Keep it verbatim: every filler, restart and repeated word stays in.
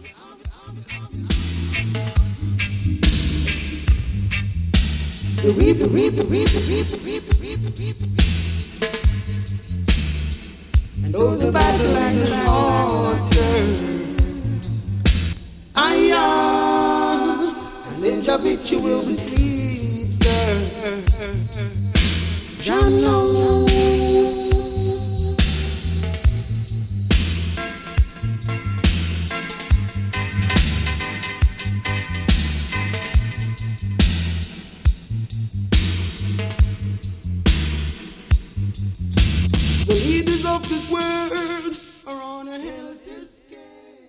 The reap, the reap, the reap, the reap, the reap, the reap, the reap, the reap. And oh, the battle is harder. I am, and then the victory will be sweeter. Jah knows.